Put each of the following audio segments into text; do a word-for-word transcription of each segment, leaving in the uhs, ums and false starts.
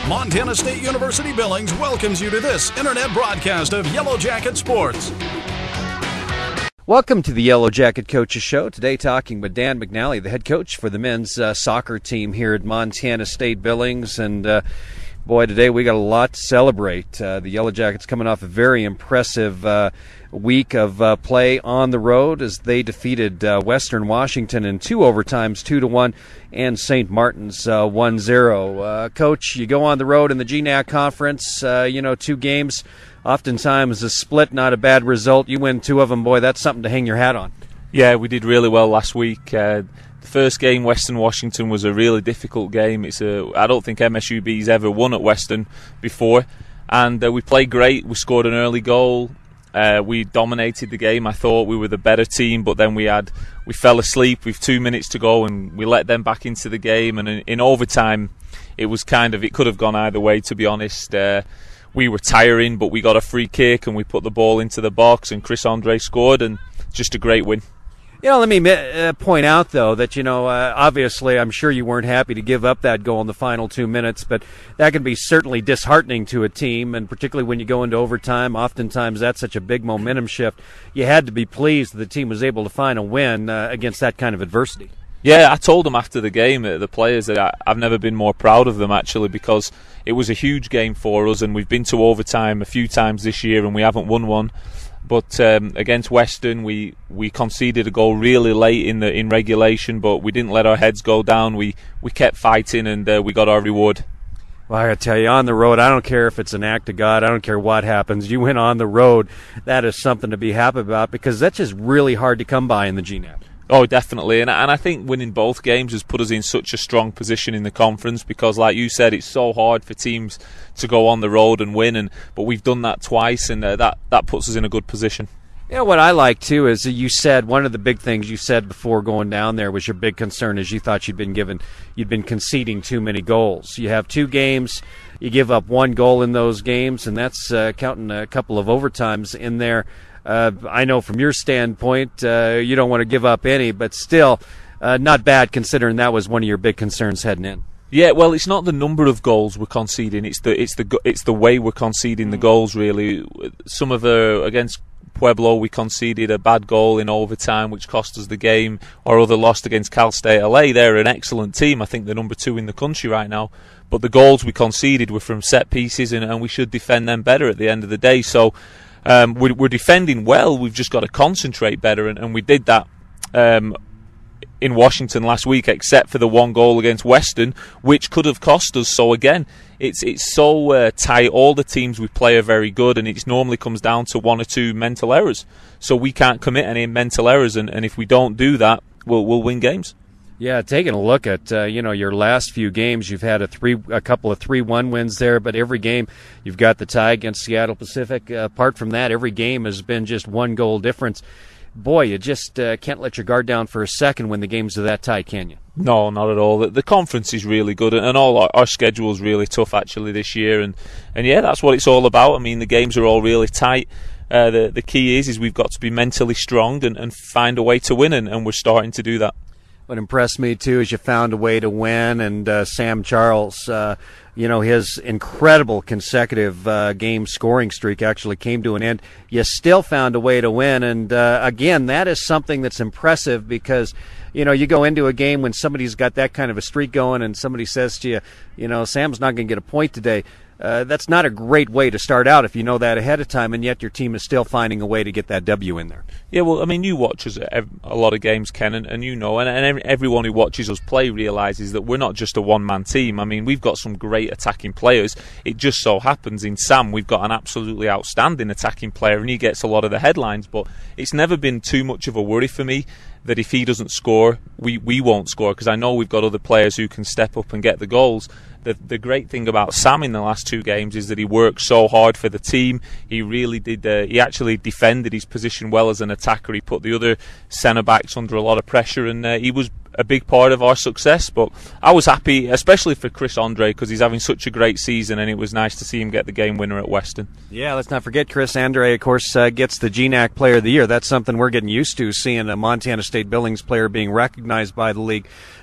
Montana State University Billings welcomes you to this internet broadcast of Yellow Jacket Sports. Welcome to the Yellow Jacket Coaches Show. Today talking with Dan McNally, the head coach for the men's uh, soccer team here at Montana State Billings. And uh, boy, today we got a lot to celebrate. Uh, the Yellow Jackets coming off a very impressive uh, week of uh, play on the road as they defeated uh, Western Washington in two overtimes, two to one, and Saint Martin's uh, one zero. Uh, Coach, you go on the road in the G N A C conference, uh, you know, two games, oftentimes a split, not a bad result. You win two of them, boy, that's something to hang your hat on. Yeah, we did really well last week. Uh, the first game, Western Washington, was a really difficult game. It's a, I don't think M S U B's ever won at Western before, and uh, we played great. We scored an early goal. Uh, we dominated the game. I thought we were the better team, but then we had we fell asleep with two minutes to go, and we let them back into the game. And in, in overtime, it was kind of it could have gone either way. To be honest, uh, we were tiring, but we got a free kick and we put the ball into the box, and Chris Andre scored, and just a great win. You know, let me uh, point out, though, that, you know, uh, obviously I'm sure you weren't happy to give up that goal in the final two minutes, but that can be certainly disheartening to a team, and particularly when you go into overtime, oftentimes that's such a big momentum shift. You had to be pleased that the team was able to find a win uh, against that kind of adversity. Yeah, I told them after the game, uh, the players, that I, I've never been more proud of them, actually, because it was a huge game for us, and we've been to overtime a few times this year, and we haven't won one. But um, against Western, we, we conceded a goal really late in the in regulation, but we didn't let our heads go down. We we kept fighting, and uh, we got our reward. Well, I got to tell you, on the road, I don't care if it's an act of God. I don't care what happens. You went on the road. That is something to be happy about, because that's just really hard to come by in the G N A C. Oh, definitely, and and I think winning both games has put us in such a strong position in the conference, because, like you said, it's so hard for teams to go on the road and win, and but we've done that twice, and uh, that that puts us in a good position. You know, what I like, too, is that you said one of the big things you said before going down there was your big concern is you thought you'd been given, you'd been conceding too many goals. You have two games, you give up one goal in those games, and that's uh, counting a couple of overtimes in there. Uh, I know from your standpoint, uh, you don't want to give up any, but still, uh, not bad considering that was one of your big concerns heading in. Yeah, well, it's not the number of goals we're conceding; it's the it's the it's the way we're conceding the goals. Really, some of the against Pueblo, we conceded a bad goal in overtime, which cost us the game. Our other loss against Cal State L A, they're an excellent team. I think they're number two in the country right now. But the goals we conceded were from set pieces, and, and we should defend them better at the end of the day. So. Um, we're, we're defending well. We've just got to concentrate better, and, and we did that um, in Washington last week, except for the one goal against Western, which could have cost us. So again, it's it's so uh, tight. All the teams we play are very good, and it normally comes down to one or two mental errors. So we can't commit any mental errors, and, and if we don't do that, we'll we'll win games. Yeah, taking a look at uh, you know your last few games, you've had a three, a couple of three one wins there, but every game you've got the tie against Seattle Pacific. Uh, apart from that, every game has been just one goal difference. Boy, you just uh, can't let your guard down for a second when the games are that tight, can you? No, not at all. The, the conference is really good, and all our, our schedule is really tough actually this year, and and yeah, that's what it's all about. I mean, the games are all really tight. Uh, the the key is is we've got to be mentally strong and, and find a way to win, and, and we're starting to do that. What impressed me, too, is you found a way to win, and uh, Sam Charles, uh, you know, his incredible consecutive uh, game scoring streak actually came to an end. You still found a way to win, and, uh, again, that is something that's impressive because, you know, you go into a game when somebody's got that kind of a streak going and somebody says to you, you know, Sam's not going to get a point today. Uh, that's not a great way to start out if you know that ahead of time, and yet your team is still finding a way to get that W in there. Yeah, well, I mean, you watch us a lot of games, Ken, and, and you know, and, and everyone who watches us play realises that we're not just a one-man team. I mean, we've got some great attacking players. It just so happens in Sam we've got an absolutely outstanding attacking player, and he gets a lot of the headlines, but it's never been too much of a worry for me that if he doesn't score, we, we won't score, because I know we've got other players who can step up and get the goals. The, the great thing about Sam in the last two games is that he worked so hard for the team. He really did. Uh, he actually defended his position well as an attacker. He put the other centre backs under a lot of pressure, and uh, he was a big part of our success. But I was happy, especially for Chris Andre, because he's having such a great season, and it was nice to see him get the game winner at Western. Yeah, let's not forget Chris Andre, of course, uh, gets the G N A C Player of the Year. That's something we're getting used to, seeing a Montana State Billings player being recognized by the league.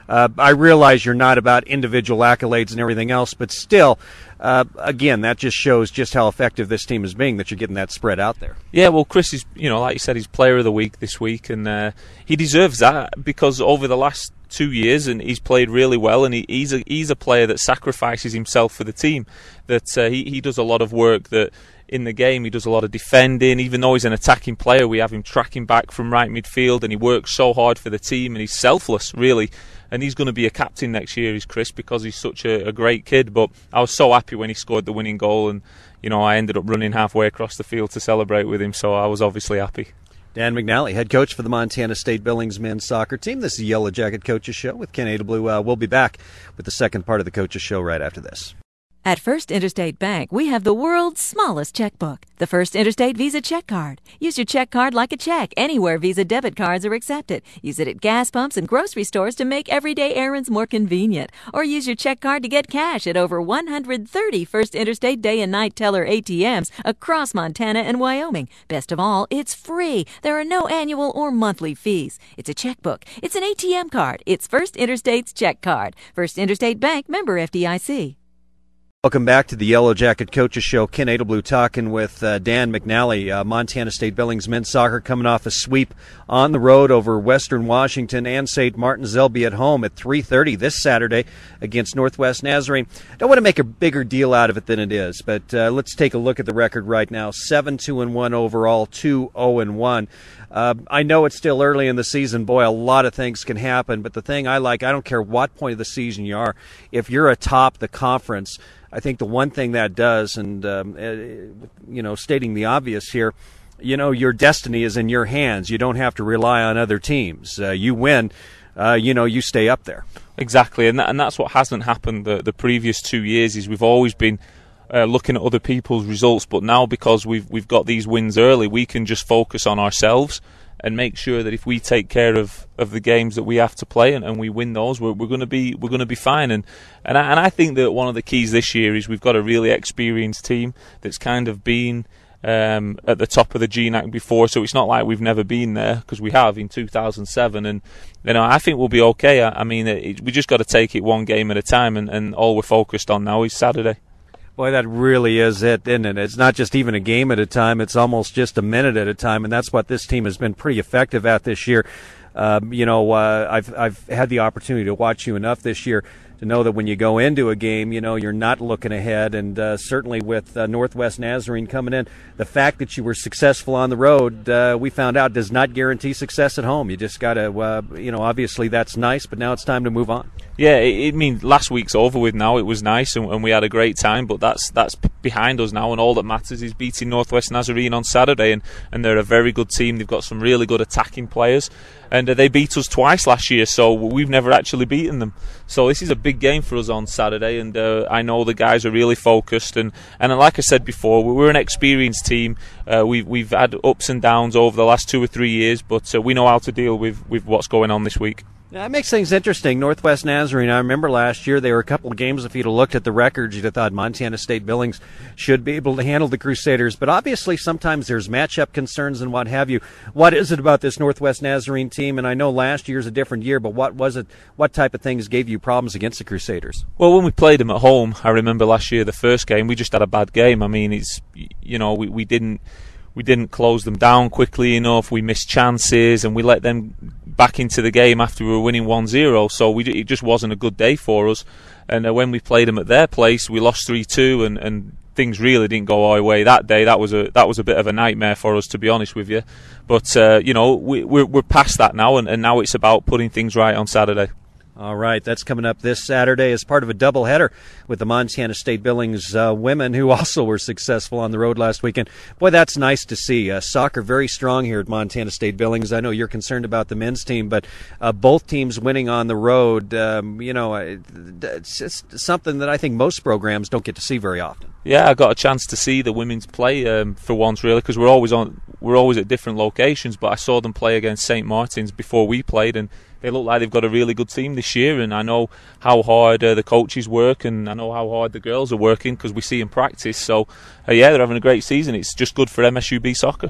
Uh, I realize you're not about individual accolades and everything else, but still, uh, again, that just shows just how effective this team is being, that you're getting that spread out there. Yeah, well, Chris is, you know, like you said, he's Player of the Week this week, and uh, he deserves that because over the last two years, and he's played really well, and he, he's a he's a player that sacrifices himself for the team. That uh, he he does a lot of work that. In the game, he does a lot of defending. Even though he's an attacking player, we have him tracking back from right midfield, and he works so hard for the team, and he's selfless, really. And he's going to be a captain next year, is Chris, because he's such a, a great kid. But I was so happy when he scored the winning goal, and you know I ended up running halfway across the field to celebrate with him, so I was obviously happy. Dan McNally, head coach for the Montana State Billings men's soccer team. This is the Yellow Jacket Coaches Show with Ken Adelblue. Uh, we'll be back with the second part of the Coaches Show right after this. At First Interstate Bank, we have the world's smallest checkbook, the First Interstate Visa Check Card. Use your check card like a check anywhere Visa debit cards are accepted. Use it at gas pumps and grocery stores to make everyday errands more convenient. Or use your check card to get cash at over one hundred thirty First Interstate day and night teller A T Ms across Montana and Wyoming. Best of all, it's free. There are no annual or monthly fees. It's a checkbook. It's an A T M card. It's First Interstate's check card. First Interstate Bank, member F D I C. Welcome back to the Yellow Jacket Coaches Show. Ken Adelblue talking with uh, Dan McNally. Uh, Montana State Billings men's soccer coming off a sweep on the road over Western Washington and Saint Martin's. They'll be at home at three thirty this Saturday against Northwest Nazarene. I don't want to make a bigger deal out of it than it is, but uh, let's take a look at the record right now. seven two and one overall, two oh and one. Uh, I know it's still early in the season. Boy, a lot of things can happen, but the thing I like, I don't care what point of the season you are, if you're atop the conference, I think the one thing that does, and um, you know, stating the obvious here, you know, your destiny is in your hands. You don't have to rely on other teams. Uh, you win, uh, you know, you stay up there. Exactly, and that, and that's what hasn't happened the, the previous two years. Is we've always been uh, looking at other people's results, but now because we've we've got these wins early, we can just focus on ourselves and make sure that if we take care of, of the games that we have to play and, and we win those, we're, we're going to be we're going to be fine. And and I, and I think that one of the keys this year is we've got a really experienced team that's kind of been um, at the top of the G N A C before, so it's not like we've never been there, because we have in two thousand seven. And you know, I think we'll be okay. I, I mean, it, we just got to take it one game at a time, and, and all we're focused on now is Saturday. Boy, that really is it, isn't it? It's not just even a game at a time. It's almost just a minute at a time, and that's what this team has been pretty effective at this year. Um, you know, uh, I've I've had the opportunity to watch you enough this year to know that when you go into a game, you know, you're not looking ahead. And uh, certainly with uh, Northwest Nazarene coming in, the fact that you were successful on the road, uh, we found out, does not guarantee success at home. You just got to, uh, you know, obviously that's nice, but now it's time to move on. Yeah, it, it means last week's over with now. It was nice, and, and we had a great time, but that's that's behind us now, and all that matters is beating Northwest Nazarene on Saturday, and, and they're a very good team. They've got some really good attacking players, and uh, they beat us twice last year, so we've never actually beaten them. So this is a big game for us on Saturday, and uh, I know the guys are really focused, and, and like I said before, we're an experienced team. Uh, we've, we've had ups and downs over the last two or three years, but uh, we know how to deal with, with what's going on this week. That makes things interesting. Northwest Nazarene, I remember last year, there were a couple of games, if you'd have looked at the records, you'd have thought Montana State Billings should be able to handle the Crusaders. But obviously sometimes there's matchup concerns and what have you. What is it about this Northwest Nazarene team? And I know last year's a different year, but what was it? What type of things gave you problems against the Crusaders? Well, when we played them at home, I remember last year, the first game, we just had a bad game. I mean, it's, you know, we, we didn't... We didn't close them down quickly enough. We missed chances, and we let them back into the game after we were winning one zero. So we, it just wasn't a good day for us. And uh, when we played them at their place, we lost three two, and, and things really didn't go our way that day. That was a that was a bit of a nightmare for us, to be honest with you. But uh, you know, we, we're we're past that now, and, and now it's about putting things right on Saturday. All right, that's coming up this Saturday as part of a doubleheader with the Montana State Billings uh, women, who also were successful on the road last weekend. Boy, that's nice to see. Uh, soccer very strong here at Montana State Billings. I know you're concerned about the men's team, but uh, both teams winning on the road, um, you know, it's just something that I think most programs don't get to see very often. Yeah, I got a chance to see the women's play um, for once, really, because we're always on, we're always at different locations. But I saw them play against Saint Martin's before we played, and they look like they've got a really good team this year. And I know how hard uh, the coaches work, and I know how hard the girls are working because we see them practice. So, uh, yeah, they're having a great season. It's just good for M S U B soccer.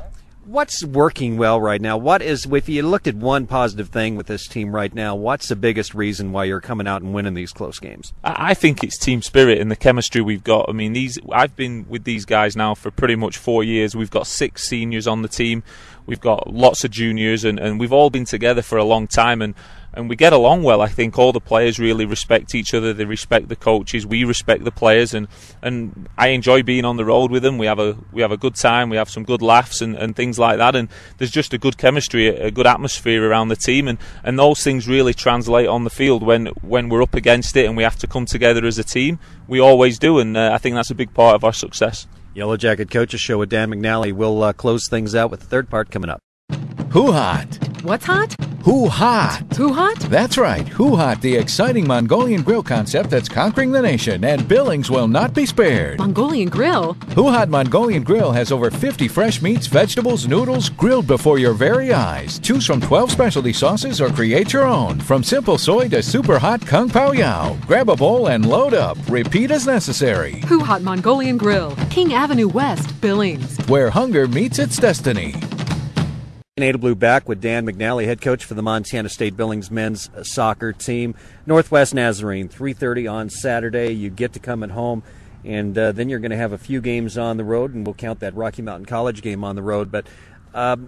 What's working well right now? What is, if you looked at one positive thing with this team right now, what's the biggest reason why you're coming out and winning these close games? I think it's team spirit and the chemistry we've got. I mean, these I've been with these guys now for pretty much four years. We've got six seniors on the team. We've got lots of juniors, and, and we've all been together for a long time, and, and we get along well. I think all the players really respect each other. They respect the coaches. We respect the players, and, and I enjoy being on the road with them. We have a we have a good time. We have some good laughs and, and things like that, and there's just a good chemistry, a, a good atmosphere around the team, and, and those things really translate on the field when when we're up against it and we have to come together as a team. We always do, and uh, I think that's a big part of our success. Yellow Jacket Coaches Show with Dan McNally. We'll uh, close things out with the third part coming up. Who Hot? What's hot? Who Hot? Who hot? That's right, Who Hot, the exciting Mongolian grill concept that's conquering the nation, and Billings will not be spared. Mongolian grill? Who Hot Mongolian Grill has over fifty fresh meats, vegetables, noodles, grilled before your very eyes. Choose from twelve specialty sauces or create your own. From simple soy to super hot Kung Pao Yao. Grab a bowl and load up. Repeat as necessary. Who Hot Mongolian Grill, King Avenue West, Billings. Where hunger meets its destiny. Ada Blue back with Dan McNally, head coach for the Montana State Billings men's soccer team. Northwest Nazarene, three thirty on Saturday. You get to come at home, and uh, then you're going to have a few games on the road, and we'll count that Rocky Mountain College game on the road. But um,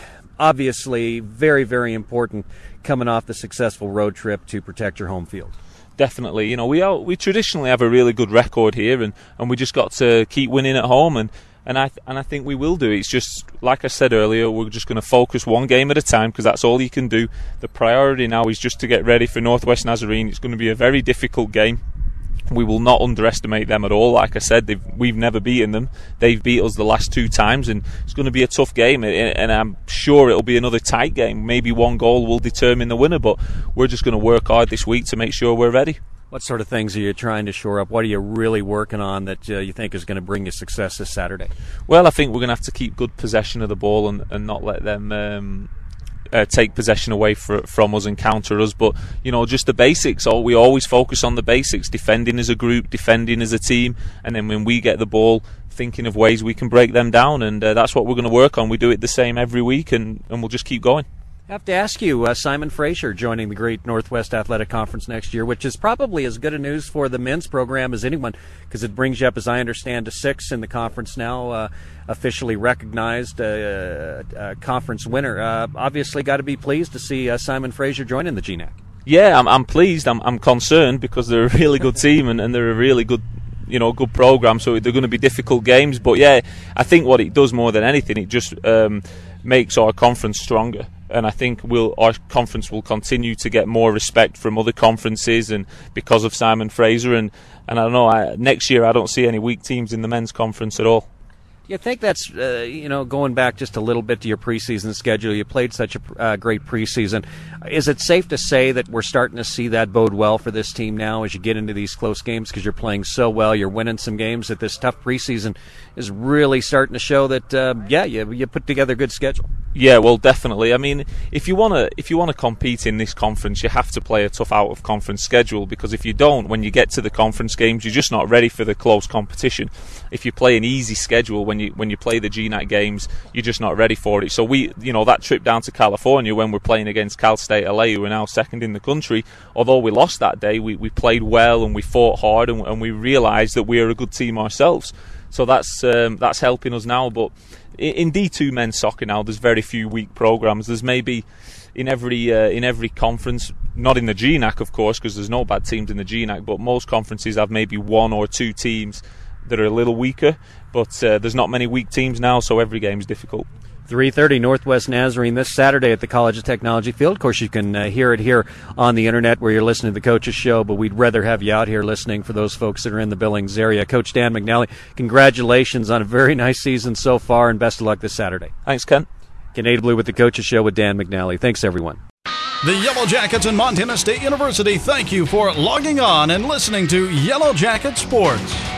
obviously, very, very important coming off the successful road trip to protect your home field. Definitely. You know, we are, we traditionally have a really good record here, and, and we just got to keep winning at home, and And I th- and I think we will do. It's just, like I said earlier, we're just going to focus one game at a time because that's all you can do. The priority now is just to get ready for Northwest Nazarene. It's going to be a very difficult game. We will not underestimate them at all. Like I said, they've, we've never beaten them. They've beat us the last two times, and it's going to be a tough game. And, and I'm sure it'll be another tight game. Maybe one goal will determine the winner, but we're just going to work hard this week to make sure we're ready. What sort of things are you trying to shore up? What are you really working on that uh, you think is going to bring you success this Saturday? Well, I think we're going to have to keep good possession of the ball and, and not let them um, uh, take possession away for, from us and counter us. But, you know, just the basics. Oh, we always focus on the basics, defending as a group, defending as a team, and then when we get the ball, thinking of ways we can break them down. And uh, that's what we're going to work on. We do it the same every week, and, and we'll just keep going. I have to ask you, uh, Simon Fraser joining the Great Northwest Athletic Conference next year, which is probably as good a news for the men's program as anyone, because it brings you up, as I understand, to six in the conference now, uh, officially recognized uh, uh, conference winner. Uh, obviously got to be pleased to see uh, Simon Fraser joining the G N A C. Yeah, I'm, I'm pleased. I'm, I'm concerned because they're a really good team and, and they're a really good, you know, good program. So they're going to be difficult games. But yeah, I think what it does more than anything, it just um, makes our conference stronger. And I think we'll, our conference will continue to get more respect from other conferences, and because of Simon Fraser. And, and I don't know, I, next year I don't see any weak teams in the men's conference at all. Do you think that's, uh, you know, going back just a little bit to your preseason schedule, you played such a uh, great preseason. Is it safe to say that we're starting to see that bode well for this team now as you get into these close games because you're playing so well, you're winning some games, that this tough preseason is really starting to show that, uh, yeah, you, you put together a good schedule? Yeah, well, definitely. I mean, if you want to if you want to compete in this conference, you have to play a tough out-of-conference schedule, because if you don't, when you get to the conference games, you're just not ready for the close competition. If you play an easy schedule when you when you play the G N A C games, you're just not ready for it. So we, you know, that trip down to California when we're playing against Cal State L A, who are now second in the country, although we lost that day, we, we played well and we fought hard, and, and we realised that we are a good team ourselves. So that's um, that's helping us now. But in D two men's soccer now, there's very few weak programs. There's maybe in every uh, in every conference, not in the G N A C, of course, because there's no bad teams in the G N A C, but most conferences have maybe one or two teams that are a little weaker. But uh, there's not many weak teams now, so every game is difficult. three thirty Northwest Nazarene this Saturday at the College of Technology Field. Of course, you can uh, hear it here on the internet where you're listening to the Coach's Show, but we'd rather have you out here listening for those folks that are in the Billings area. Coach Dan McNally, congratulations on a very nice season so far, and best of luck this Saturday. Thanks, Ken. Canada Blue with the Coach's Show with Dan McNally. Thanks, everyone. The Yellow Jackets and Montana State University thank you for logging on and listening to Yellow Jacket Sports.